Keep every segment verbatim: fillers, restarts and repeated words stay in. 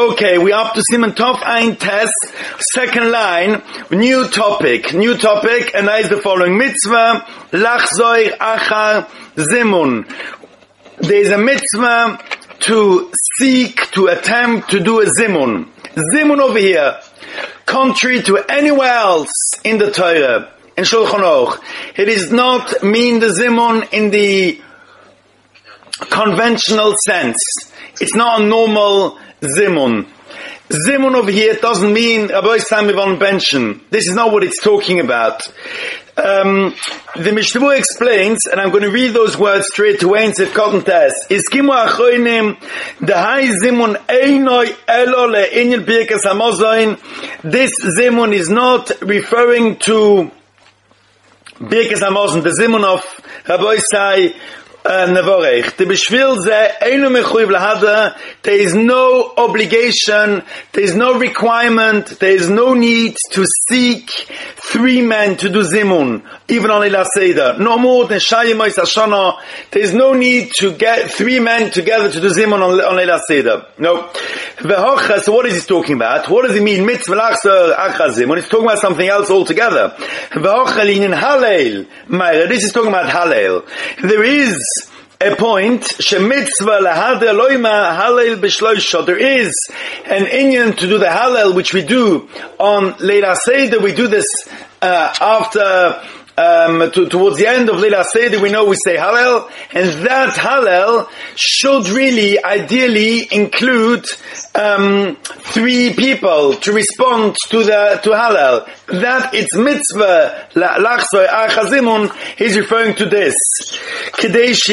Okay, we up to Siman Tov Ein Tes, second line, new topic, new topic, and that is the following. Mitzvah, Lachzoir Achar Zimun. There is a mitzvah to seek, to attempt to do a Zimun. Zimun over here, contrary to anywhere else in the Torah, in Shulchan Aruch, it is not mean the Zimun in the conventional sense. It's not a normal Zimun. Zimun over here doesn't mean Rabbi Sami von Benchen. This is not what it's talking about. Um, the Mishnah Berurah explains, and I'm going to read those words straight away in Sivkot Tes. Iskimu achronim dehai zimun einoi elo le'inyan birkas hamozain. This zimun is not referring to birkas hamozon, the zimun of Rabbi Sai Nevorech. The bishvil ze einu mechuyev lahada. There is no obligation, there is no requirement, there is no need to seek three men to do zimun, even on Leila Seder. No more than Shayim Mois Hashanah. There is no need to get three men together to do zimun on, on Leila Seder. No. Vehocha, so what is he talking about? What does he mean? Mitzvah lachzor achar zimun. He's talking about something else altogether. Vehocha linin halel. This is talking about halel. There is a point, shemitzvah lahader loima halel b'shloisha. There is an inyan to do the halel, which we do on Leila Seder. We do this uh, after, um, to, towards the end of Leila Seder. We know we say halel, and that halel should really, ideally, include um, three people to respond to the to halel. That it's mitzvah lachzor achar zimun. He's referring to this. We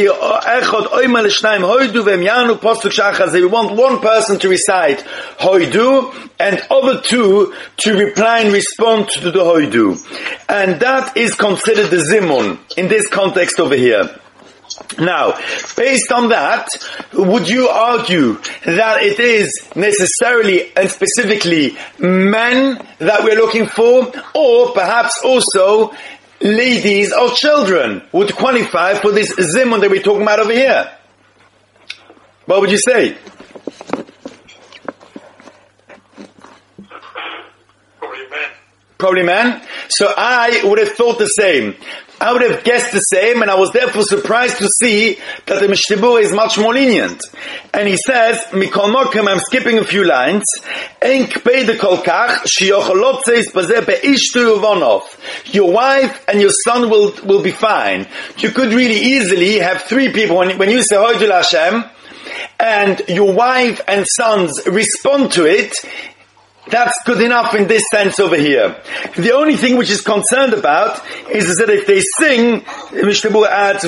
want one person to recite hoidu and other two to reply and respond to the hoidu, and that is considered the zimun in this context over here. Now, based on that, would you argue that it is necessarily and specifically men that we're looking for, or perhaps also ladies or children would qualify for this zimun that we're talking about over here? What would you say? Probably men. Probably men? So I would have thought the same. I would have guessed the same, and I was therefore surprised to see that the Mishnah Berurah is much more lenient. And he says, Mikol Mokem, I'm skipping a few lines, your wife and your son will, will be fine. You could really easily have three people, when, when you say Hoidul Hashem, and your wife and sons respond to it, that's good enough in this sense over here. The only thing which is concerned about is that if they sing, Mishnah Berurah adds,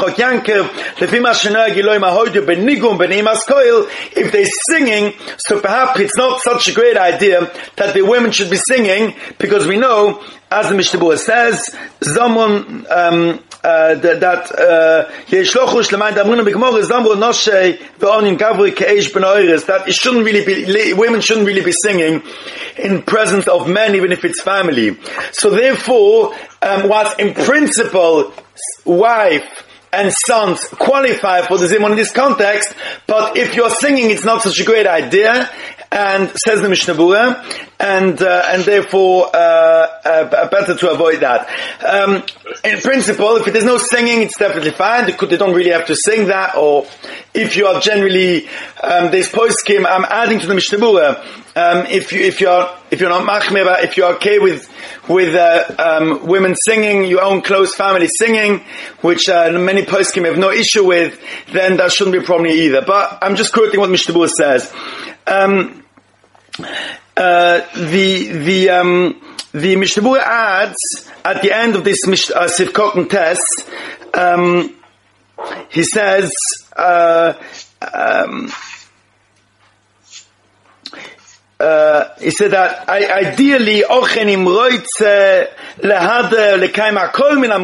if they're singing, so perhaps it's not such a great idea that the women should be singing, because we know, as the Mishnah Berurah says, Zaman, um, uh, that, that, uh, that it shouldn't really be, women shouldn't really be singing in presence of men, even if it's family. So therefore, um, whilst in principle, wife and sons qualify for the zimun in this context, but if you're singing, it's not such a great idea, and says the Mishnah Berurah, and uh, and therefore uh, uh, better to avoid that. Um, in principle, if there's no singing, it's definitely fine. They, could, they don't really have to sing that, or if you are generally um, there's poskim. I'm adding to the Mishnah Berurah. Um, if you if you're if you're not machmir, if you're okay with with uh, um, women singing, your own close family singing, which uh, many poskim have no issue with, then that shouldn't be a problem either. But I'm just quoting what Mishnah Berurah says. Um, uh, the the um, the Mishnah Berurah adds at the end of this uh, Sivkot Tes, um, he says, uh, um, uh, he said that I, ideally,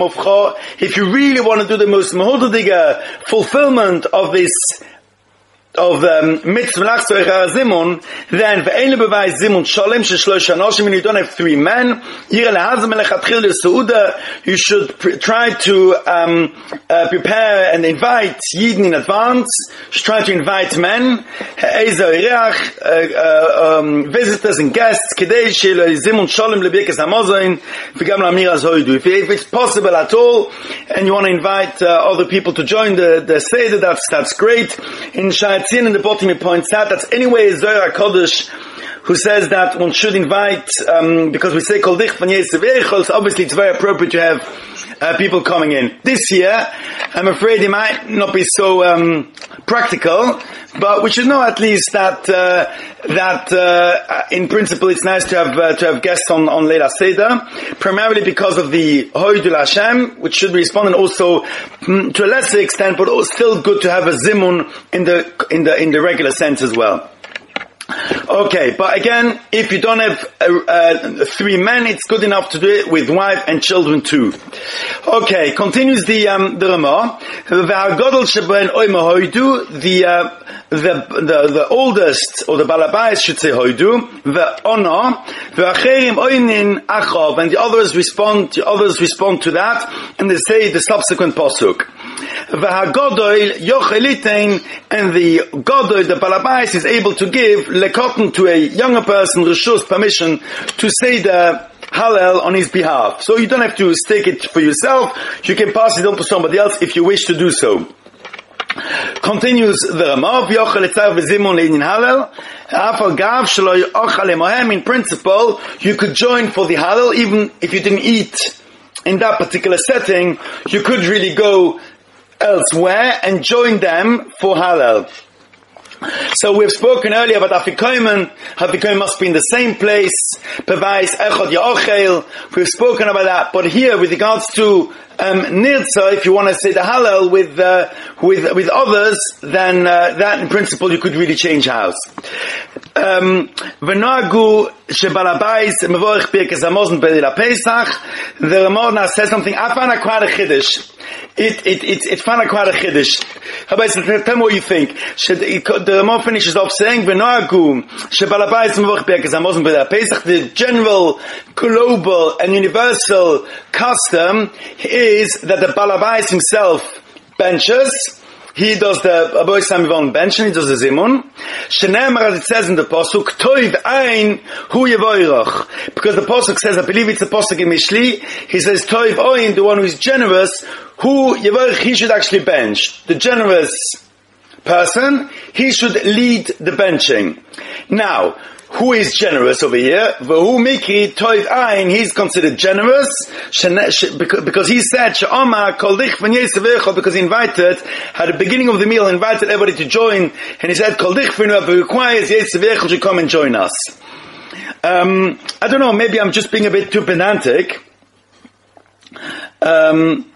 if you really want to do the most mehudadige fulfillment of this of um, mitzvah nachzoich zimun, then ve'ele beweis zimun shalem sheshlosh anoshim, and you don't have three men. You should pr- try to um, uh, prepare and invite Yidden in advance. You should try to invite men, uh, um, visitors and guests. Zimun shalem lebirkas hamozain v'gam la'amir hazoidu. If it's possible at all, and you want to invite uh, other people to join the the seder, that's that's great. In Shayatzin in the bottom he points out that's anyway Zohar Kodesh who says that one should invite, um, because we say Kol Dich Van Yetzev Eichel, so obviously it's very appropriate to have uh, people coming in. This year, I'm afraid it might not be so um, practical, but we should know at least that uh, that uh, in principle it's nice to have uh, to have guests on on Leila Seder, primarily because of the Hoidul Hashem, which should be responded also mm, to a lesser extent, but also still good to have a zimun in the in the in the regular sense as well. Okay, but again, if you don't have uh, uh, three men, it's good enough to do it with wife and children too. Okay, continues the um, the Ramah. The uh, the the the oldest or the balabais should say hoidu. The honor the acherim oinin achav, and the others respond. The others respond to that, and they say the subsequent pasuk. V'hagodoil yochelitein, and the godoil, the balabais, is able to give lekotten to a younger person reshus, permission to say the Hallel on his behalf. So you don't have to stake it for yourself. You can pass it on to somebody else if you wish to do so. Continues the Ramah, v'yochel etzav v'zimun le'inin Hallel. Afal gav shelo yochel emohem. In principle, you could join for the Hallel even if you didn't eat in that particular setting. You could really go elsewhere and join them for Hallel. So we've spoken earlier about Afikomen. Afikomen must be in the same place. Pevais Echad Ya'ochel. We've spoken about that. But here, with regards to um, Nirtza, if you want to say the Hallel with uh, with with others, then uh, that in principle you could really change house. V'noagu shebalabais mevorich birkas hamazon b'leila Pesach. The Ramah says something. I found it quite a chiddush. It it it it found it quite a chiddush. How about tell me what you think? Should, the Ramah finishes off saying v'noagu shebalabais mevorich birkas hamazon b'leila Pesach. The general, global, and universal custom is that the balabais himself benches. He does the Aboy Samivon benching, he does the Zimun. Shenemar, as it says in the Pasuk, Toiv Ein Hu Yevoirach. Because the Pasuk says, I believe it's the Pasuk in Mishli, he says, Toiv Ein, the one who is generous, Hu Yevoirach, he should actually bench. The generous person, he should lead the benching. Now, who is generous over here? V'hu Mikri Toiv Ein, he's considered generous, because he said, She'omar Kol Dich Van Yetzev Eichel, because he invited, at the beginning of the meal, invited everybody to join, and he said, Kol Dich Van Yetzev requires Yetzev Eichel to come and join us. Um, I don't know, maybe I'm just being a bit too pedantic. Um,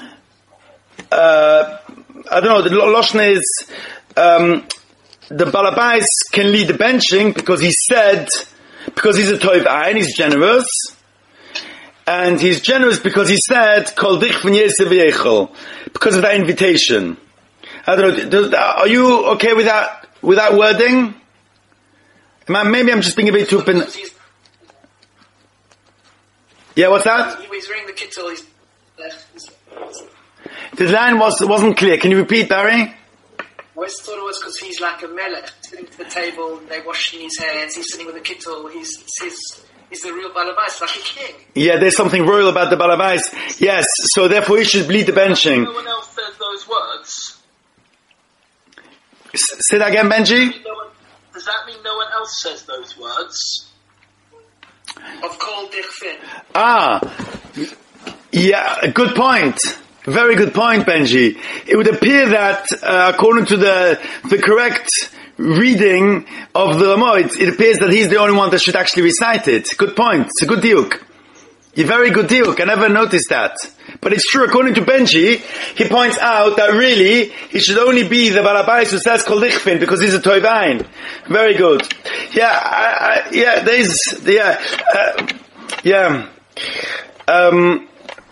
uh, I don't know, the Loshna is, um, the balabais can lead the benching because he said, because he's a toiv ayin, he's generous, and he's generous because he said, Kol dich van Yetzev Eichel, because of that invitation. I don't know, does, are you okay with that, with that wording? Maybe I'm just being a bit too pen- Yeah, what's that? He's wearing the kittel, he's... The line was, wasn't clear. Can you repeat, Barry? I always thought it was because he's like a melech, sitting to the table, they're washing his hands, he's sitting with a kittel, he's, he's, he's the real balabais, like a king. Yeah, there's something royal about the balabais. Yes, so therefore he should lead the benching. No one else says those words. S- say that again, Benji? No one, does that mean no one else says those words? Of Kol Dich Fin. Ah, yeah, good point. Very good point, Benji. It would appear that, uh, according to the the correct reading of the Ramah, it, it appears that he's the only one that should actually recite it. Good point. It's a good diuk. A very good diuk. I never noticed that. But it's true, according to Benji, he points out that really, he should only be the balabais who says Kol Dich Fin, because he's a toivain. Very good. Yeah, I, I, yeah, there's, yeah, uh, yeah, um,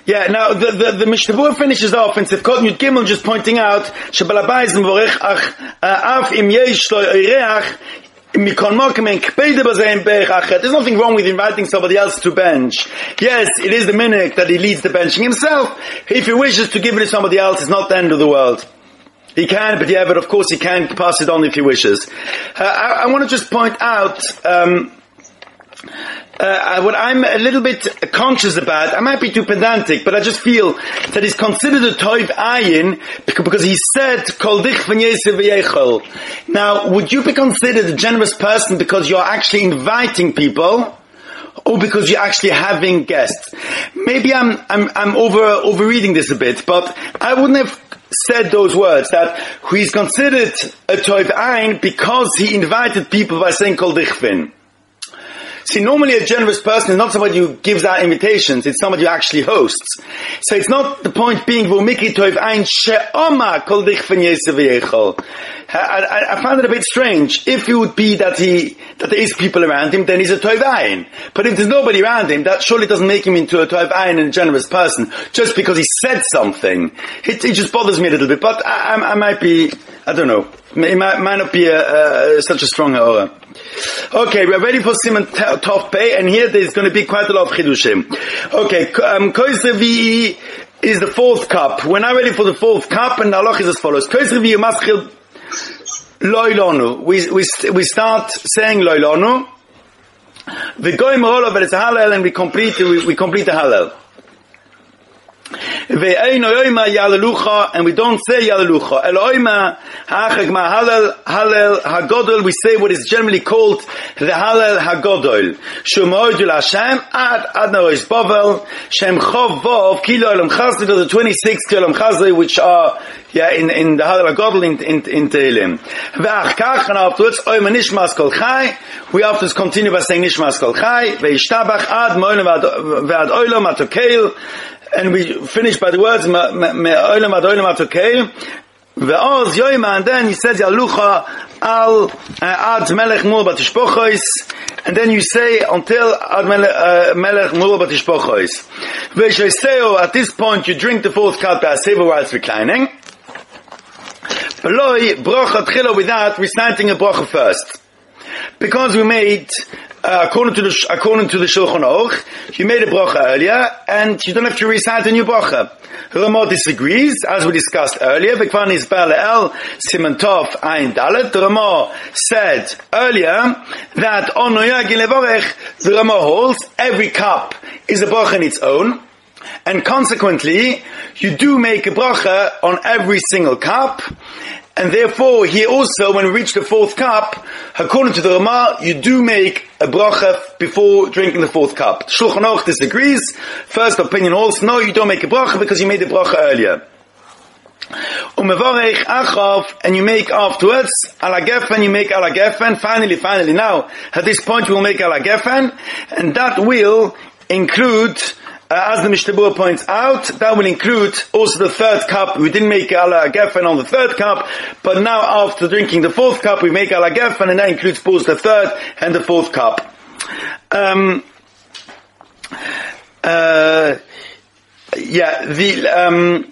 Yeah, now the the, the Mishnah Berurah finishes off in Sivkot Yud Gimel just pointing out Shebalabayis Mevorech Ach Af Im Yesh Lo Oreach There's nothing wrong with inviting somebody else to bench. Yes, it is the minhag that he leads the benching himself. If he wishes to give it to somebody else, it's not the end of the world. He can, but yeah, but of course he can pass it on if he wishes. Uh, I, I want to just point out um, uh, what I'm a little bit conscious about. I might be too pedantic, but I just feel that he's considered a toiv ayin because he said kol dich v'nyeseh v'yechol. Now, would you be considered a generous person because you're actually inviting people, or because you're actually having guests? Maybe I'm I'm I'm over overreading this a bit, but I wouldn't have said those words, that he's considered a toiv ayin because he invited people by saying kol dich v'in. See, normally a generous person is not somebody who gives out invitations, it's somebody who actually hosts. So it's not the point being, V'umiki toiv ein she'oma kol dich v'nyeseh v'yechol. I, I found it a bit strange. If it would be that he, that there is people around him, then he's a toiv ayin. But if there's nobody around him, that surely doesn't make him into a toiv ayin and a generous person, just because he said something. It, it just bothers me a little bit, but I, I, I might be, I don't know, it might, might not be a, a, such a strong ha'ora. Okay, we're ready for Siman Tov Pei, and here there's going to be quite a lot of chidushim. Okay, um, Kois Revi'i is the fourth cup. We're now ready for the fourth cup, and the halach is as follows. Kois Revi'i maschil loilonu. We we we start saying loilonu. We go in mahol, but it's a halal, and we complete we, we complete the halal. And we don't say Yalalucha. Eloima ha'achag ma'halal halal hagodol. We say what is generally called the halal hagodol. Shumoidul Hashem ad ad nois bavel shem chov vov kilo elam chazli to the twenty-six kilo elam chazli, which are yeah in in the halal hagodol in in in Tehillim. Ve'ach kach, and afterwards oima nishmas kol chai. We afterwards continue by saying nishmas kol chai. Ve'ishtabach ad mo'olam ve'ad olam atokeil. And we finish by the words me'olam ad olam atokeil ve'oz yoyma, and then he says Yalucha al ad melech mul batishpochos, and then you say until ad melech mul batishpochos. Ve'sheiseo, at this point you drink the fourth cup by seva while it's reclining. Beloi brocha tchila, with that reciting a brocha first, because we made Uh, according to the according to the Shulchan Aruch, you made a bracha earlier, and you don't have to recite a new bracha. Ramah disagrees, as we discussed earlier. Bekvan is Ba'al Siman Tov Ayin Dalet. The Ramah said earlier that on Noyagin Levarech, the Ramah holds every cup is a bracha in its own, and consequently, you do make a bracha on every single cup. And therefore, here also, when we reach the fourth cup, according to the Ramah, you do make a bracha before drinking the fourth cup. Shulchan Aruch disagrees. First opinion holds, no, you don't make a bracha because you made the bracha earlier. Umevarech achav, and you make afterwards ala gefen, you make ala gefen. Finally, finally, now, at this point, we will make ala gefen, and that will include, Uh, as the Mishnah Berurah points out, that will include also the third cup. We didn't make ala gefen on the third cup, but now after drinking the fourth cup, we make ala gefen, and that includes both the third and the fourth cup. Um, uh, yeah, the um,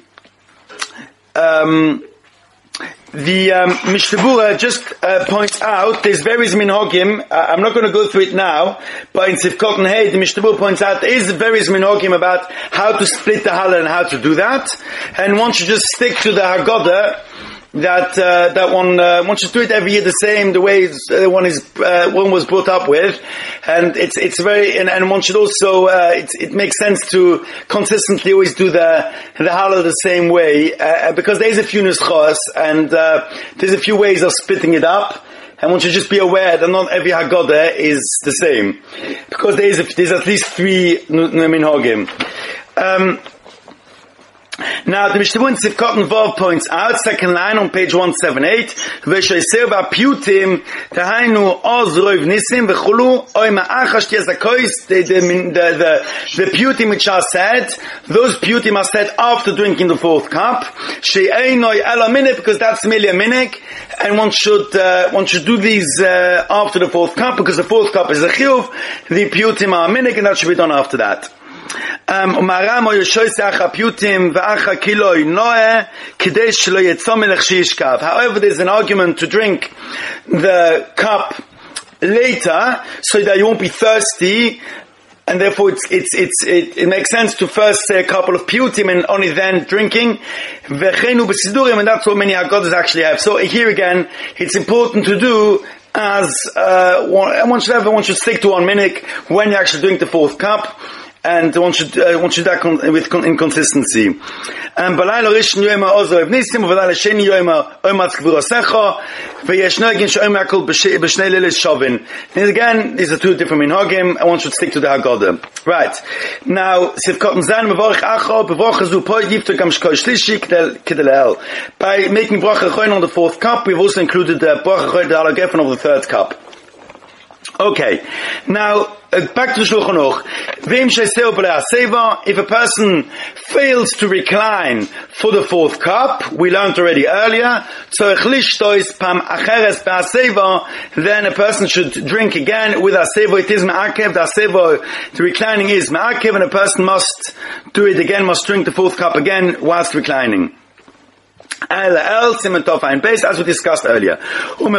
um, The um, Mishnah Berurah just uh, points out there's various minhagim. Uh, I'm not going to go through it now, but in Sivkot Hey, the Mishnah Berurah points out there is various minhagim about how to split the halal and how to do that. And one should just stick to the Haggadah that uh, that one uh, one should do it every year the same, the way uh, one is uh, one was brought up with, and it's it's very and, and one should also uh, it it makes sense to consistently always do the the halal the same way, uh, because there's a few nuschos and uh, there's a few ways of splitting it up. And one should just be aware that not every Haggadah is the same, because there is a, there's at least three minhagim. Um, Now, the Mishnah Berurah in Sivkot Vav points out, second line on page one seventy-eight, V'shoiser v'apiutim, tahainu oz roiv nisim v'chulu, oy ma'achash tiazakois, the, the, the, the piutim which are said, those piutim are said after drinking the fourth cup, she'einoi ela minik, because that's merely a minik, and one should, uh, one should do these, uh, after the fourth cup, because the fourth cup is a chiyuv, the piutim are a minik, and that should be done after that. Um, Umaramo Yoshois Acha Putim V'Acha Kiloi Noe Kidei Shelo Yetzom Melech Shishkav. However, there's an argument to drink the cup later so that you won't be thirsty, and therefore it's, it's, it's, it, it makes sense to first say a couple of putim and only then drinking. V'chenu b'sidurim, and that's what many Haggadahs actually have. So here again, it's important to do as uh, one, one should have, one should stick to one minute when you actually drink the fourth cup. And one should, uh, one should do that con- with con- inconsistency. Um, Balayla Rishon Yoyma Ozo Evnisim, Balayla Sheni Yoyma Omatz Kvurosecha, V'yesh Nogin Shoyma Yakul B'shnei Lilis Shovin. And again, these are two different minhagim, and one should stick to the Haggadah. Right. Now, Sivkot Zan Mevorich Acho, Bevorach Zu Poi Yifto Gam Shkoi Shlishi K'delel. By making Bracha Choin on the fourth cup, we've also included the Bracha Choin Da'ala Gefen of the third cup. Okay. Now, Uh, back to the Shulchan Aruch. If a person fails to recline for the fourth cup, we learned already earlier, then a person should drink again with Asevo. It is Ma'akev, the Asevo, the reclining is Ma'akev, and a person must do it again, must drink the fourth cup again whilst reclining. As we discussed earlier. And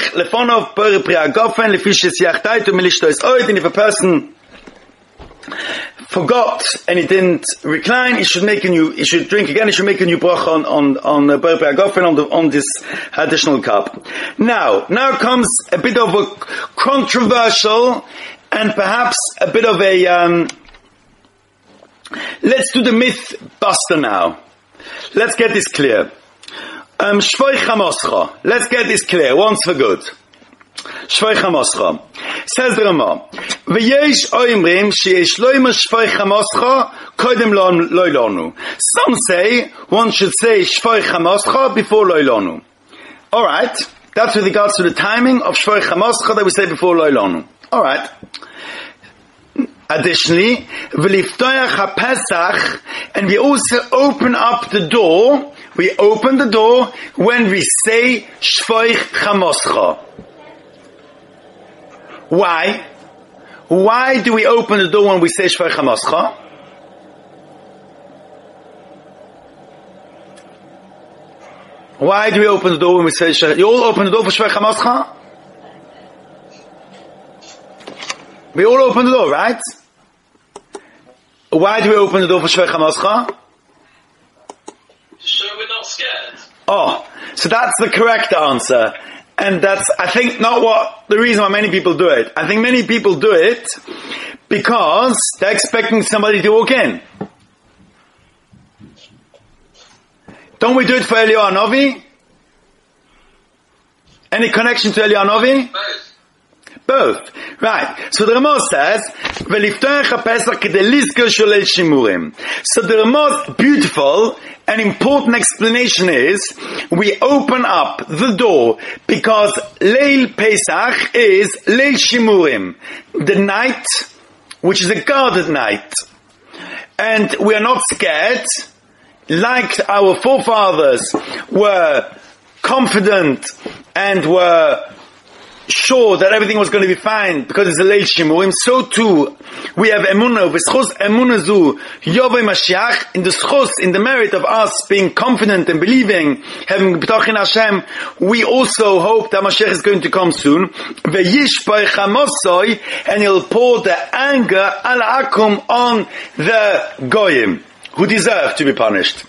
if a person forgot and he didn't recline, he should make a new, he should drink again, he should make a new bracha on, on, on, on, the, on this additional cup. Now, now comes a bit of a controversial and perhaps a bit of a, um, let's do the myth buster now. Let's get this clear. Um, Shvoi Chamoscha. Let's get this clear once for good. Shvoi Chamoscha. Says the Rama. V'yesh oimrim sheyesh loimer Shvoi Chamoscha kodem loilonu. Some say one should say Shvoi Chamoscha before loilonu. Alright. That's with regards to the timing of Shvoi Chamoscha that we say before loilonu. Alright. Additionally, v'liftoyach ha-Pesach, and we also open up the door, we open the door when we say Shvoich Chamoscha. Why? Why do we open the door when we say Shvoich Chamoscha? Why do we open the door when we say Shvoich? You all open the door for Shvoich Chamoscha? We all open the door, right? Why do we open the door for Shvoich Chamoscha? So we're not scared. Oh, so that's the correct answer. And that's, I think, not what, the reason why many people do it. I think many people do it because they're expecting somebody to walk in. Don't we do it for Eliyahu Hanavi? Any connection to Eliyahu Hanavi? Both. Both. Right. So the Ramah says, so the Ramah's beautiful and important explanation is, we open up the door because Leil Pesach is Leil Shimurim, the night, which is a guarded night. And we are not scared, like our forefathers were confident and were sure that everything was going to be fine because it's a Leil Shimurim. So too, we have Emunah, v'schus Emunah zu, Yovei Mashiach, in the schus, in the merit of us being confident and believing, having b'toch in Hashem, we also hope that Mashiach is going to come soon. V'yishpoi chamosoi, and he'll pour the anger al akum on the goyim, who deserve to be punished.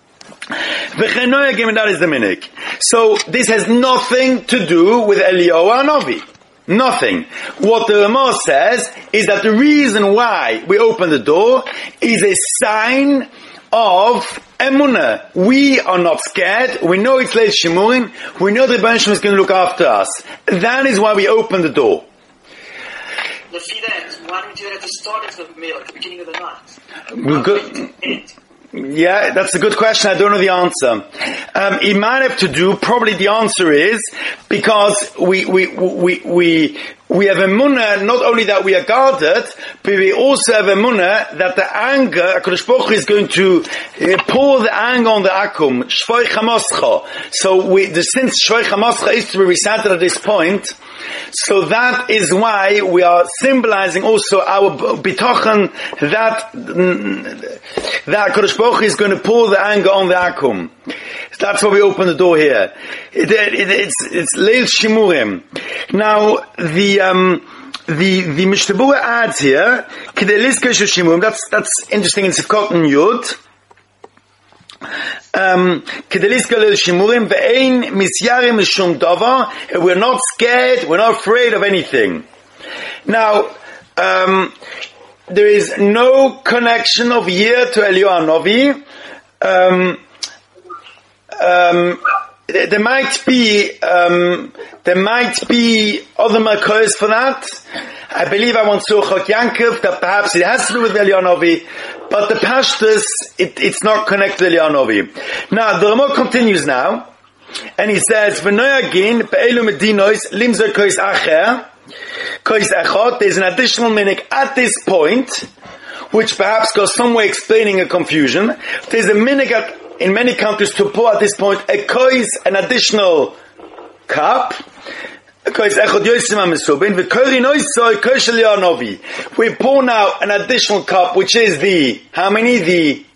That is the minik. So this has nothing to do with Eliyahu Hanavi. Nothing. What the Ramah says is that the reason why we open the door is a sign of emunah. We are not scared. We know it's Leil Shimurim. We know the Rebbeinu Shalom is going to look after us. That is why we open the door. The Fidesz, why don't we do it at the start of the meal, at the beginning of the night? We're good. Yeah, that's a good question. I don't know the answer. Um, it might have to do, probably the answer is, because we, we, we, we, we have emunah not only that we are guarded, but we also have emunah that the anger, HaKadosh Baruch Hu is going to uh, pour the anger on the akum, shvoi chamascha. So we, the, since shvoi chamascha is to be recited at this point, so that is why we are symbolizing also our bitochen that that HaKadosh Baruch Hu is going to pour the anger on the akum. That's why we open the door here. It, it, it's it's Leil Shimurim. Now the um the the Mishnah Berurah adds here Kedei Lizkor Shimurim. That's that's interesting in Sivkot and Yud. Um, Kedei Lizkor Leil Shimurim ve'ein misyarim mishum davar. We're not scared. We're not afraid of anything. Now um, there is no connection of year to Eliyahu Hanavi. Um, Um, there might be, um, there might be other makos for that. I believe I want to Chok Yankov that perhaps it has to do with Eliyahu Hanavi, but the Pashtus, it, it's not connected to Eliyahu Hanavi. Now, the Ramah continues now, and he says, V'noyagin be'elu medinois limzer kois acher, kois echot. There's an additional minik at this point, which perhaps goes some way explaining a confusion. There's a minik at in many countries to pour at this point a kois, an additional cup. We pour now an additional cup, which is the, how many? The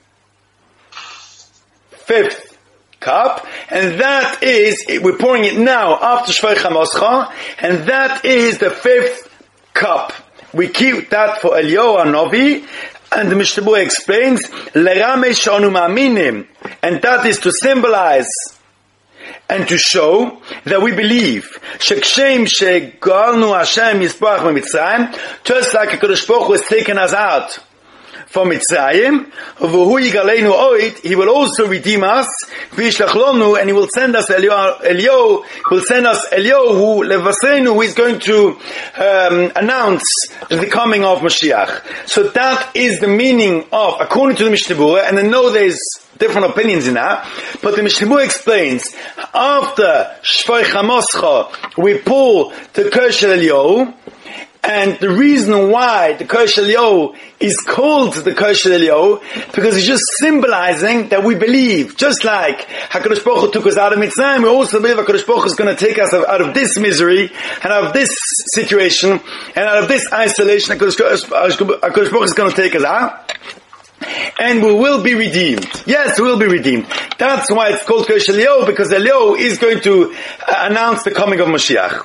fifth cup. And that is, we're pouring it now after Shvoi Chamascha, and that is the fifth cup. We keep that for Eliyahu Hanavi. And the Mishnah Berurah explains, Lerame sh'anu ma'aminim, and that is to symbolize and to show that we believe shekshem shegalnu Hashem yisparach mitzrayim, just like HaKadosh Baruch Hu has taken us out from Mitzrayim, v'hu yigaleinu oid, he will also redeem us, v'yishlach lonu, and he will send us Eliyahu, Eliyahu will send us Eliyahu, who levasreinu, who is going to um, announce the coming of Mashiach. So that is the meaning of, according to the Mishnah Berurah, and I know there's different opinions in that, but the Mishnah Berurah explains, after Shvoi Chamascha, we pull the Kosh Eliyahu, and the reason why the Kosh Eliyahu is called the Kosh Eliyahu, because it's just symbolizing that we believe, just like HaKadosh Baruch Hu took us out of Mitzrayim, we also believe HaKadosh Baruch Hu is going to take us out of this misery, and out of this situation, and out of this isolation, HaKadosh Baruch Hu is going to take us out. And we will be redeemed. Yes, we will be redeemed. That's why it's called Kosh Eliyahu, because Eliyahu is going to announce the coming of Mashiach.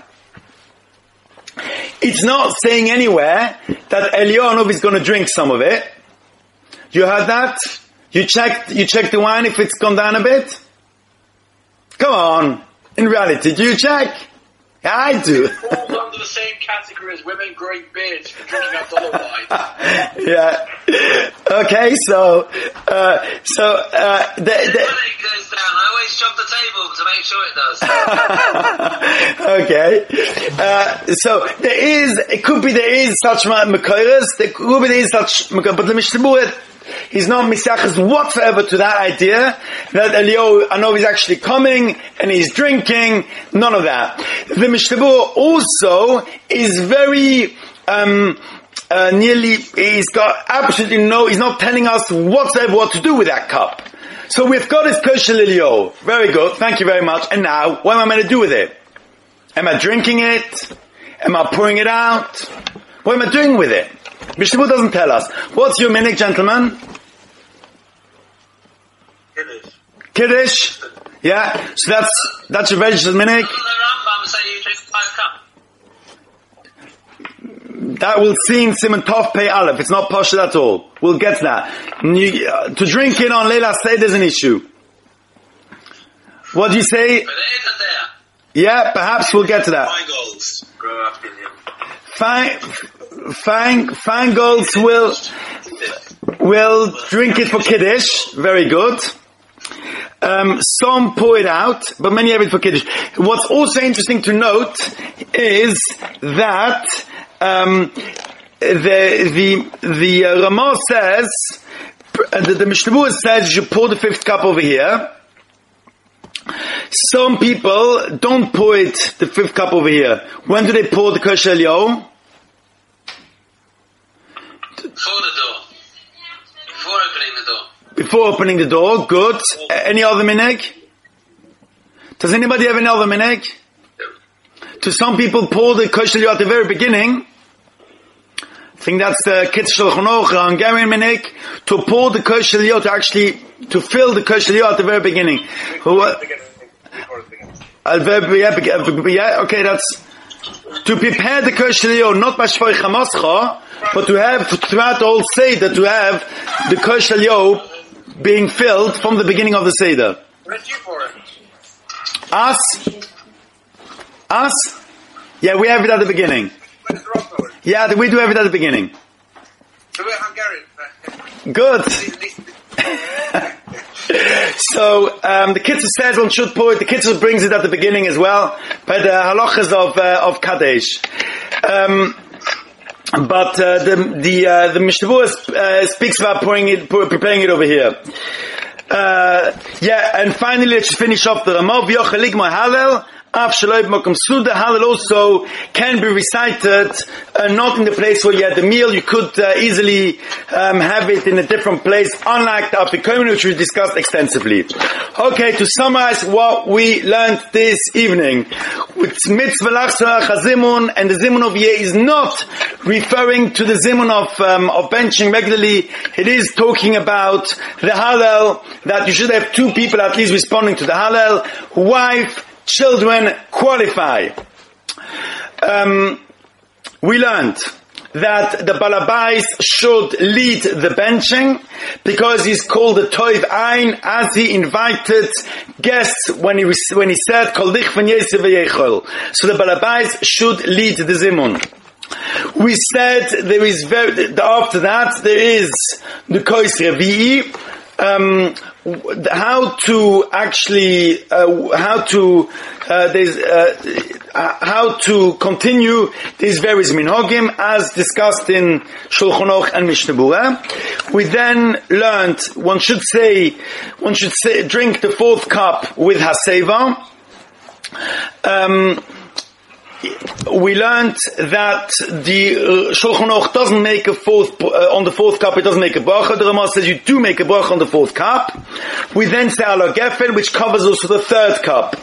It's not saying anywhere that Eliyahu Hanavi is going to drink some of it. You heard that? You checked, you checked the wine if it's gone down a bit? Come on. In reality, do you check? Yeah, I do. All under the same category as women growing beards for drinking alcohol wine. Yeah. Okay, so, uh, so, uh, the, the, when it goes down, I always shove the table to make sure it does. Okay. Uh, so there is, it could be there is such Makairas, there could be there is such Makairas, but the Mishnah Berurah, he's not misachas whatsoever to that idea that Eliyahu Hanavi is actually coming and he's drinking. None of that. The Mishnah Berurah also is very um, uh, nearly. He's got absolutely no. He's not telling us whatsoever what to do with that cup. So we've got his Kosh Eliyahu. Very good. Thank you very much. And now, what am I going to do with it? Am I drinking it? Am I pouring it out? What am I doing with it? Mishnah Berurah doesn't tell us. What's your minhag, gentlemen? Kiddush. Kiddush? Yeah? So that's, that's your registered minhag? The Rambam say you drink five cups. That will see in Siman Tov Pei Aleph. It's not Pasha at all. We'll get to that. You, uh, to drink it on Leila Seder is an issue. What do you say? But it isn't there. Yeah, perhaps we'll get to that. Feingold's grow up in him. Fine, fine, Feingold's will, will drink it for Kiddush. Very good. Um, some pour it out, but many have it for Kiddush. What's also interesting to note is that um, the the the uh, Ramah says uh, the, the Mishnah Berurah says you should pour the fifth cup over here. Some people don't pour it, the fifth cup over here. When do they pour the kosher elio? Before the door. Before opening the door. Before opening the door, good. Uh, any other minhag? Does anybody have any other minhag? To some people pour the kosher elio at the very beginning. I think that's the Kitzur Shulchan Aruch, a Hungarian minhag, to pour the kosher elio, to actually, to fill the kosher elio at the very beginning. Who, uh, yeah, okay, that's to prepare the kosher elio, not by Shvoy Chamascha, but to have throughout the whole Seder, to have the kosher elio being filled from the beginning of the Seder. What did you pour it? Us? Us? Yeah, we have it at the beginning. When is Rob pour it? Yeah, we do have it at the beginning. So we're Hungarian. Good. So um, the Kitzur says one should pour it. The Kitzur brings it at the beginning as well, by the halachas of uh, of Kadesh. Um, but uh, the the uh, the Mishnah uh, speaks about pouring it, pour, preparing it over here. Uh, yeah, and finally let's just finish off the Ramah. V'yochaligma halel. Av Shaloib Makom Suda. Hallel also can be recited uh, not in the place where you had the meal. You could uh, easily um, have it in a different place, unlike the Afikomen, which we discussed extensively. Okay, to summarize what we learned this evening, with Mitzvah Lachzor Chazimun, and the Zimun of Yeh is not referring to the Zimun of um, of benching regularly. It is talking about the Hallel, that you should have two people at least responding to the Hallel, wife, children qualify. Um, we learned that the Balabais should lead the benching because he's called the Toiv Ein, as he invited guests when he when he said Kol dich von Yosef v'Yechol. So the Balabais should lead the Zimun. We said there is very after that there is the Kois Revi'i. Um, how to actually, uh, how to, uh, there's, uh, how to continue these various minhagim as discussed in Shulchan Aruch and Mishnah Berurah. We then learned one should say, one should say, drink the fourth cup with haseva. Um, We learned that the uh, Shulchan Aruch doesn't make a fourth, uh, on the fourth cup, it doesn't make a bracha. The Ramah says you do make a bracha on the fourth cup. We then say Ala Gefen, which covers also the third cup.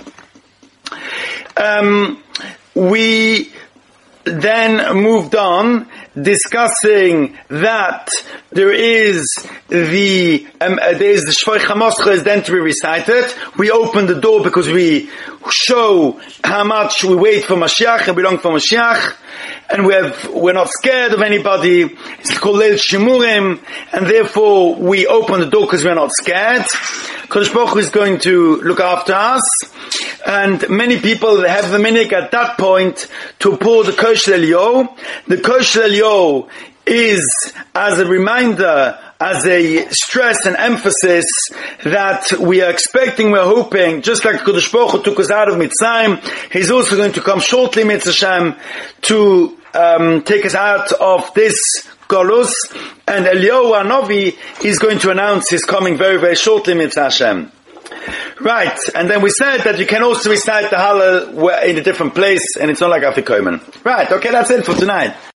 Um, we then moved on, discussing that there is the um, uh, there is the Shvoy Chamascha is then to be recited. We open the door because we show how much we wait for Mashiach and we long for Mashiach, and we have we're not scared of anybody. It's called Leil Shimurim, and therefore we open the door because we're not scared. Kodesh Baruch Hu is going to look after us, and many people have the minhag at that point to pour the kosher elio. The kosher elio is as a reminder, as a stress and emphasis that we are expecting, we're hoping, just like Kodesh Baruch Hu took us out of Mitzrayim, He's also going to come shortly, Mitzvah Hashem, to um, take us out of this Golus, and Eliyahu Hanavi is going to announce his coming very, very shortly, Mitzvah Hashem. Right, and then we said that you can also recite the Hallel in a different place, and it's not like Afikomen. Right, okay, that's it for tonight.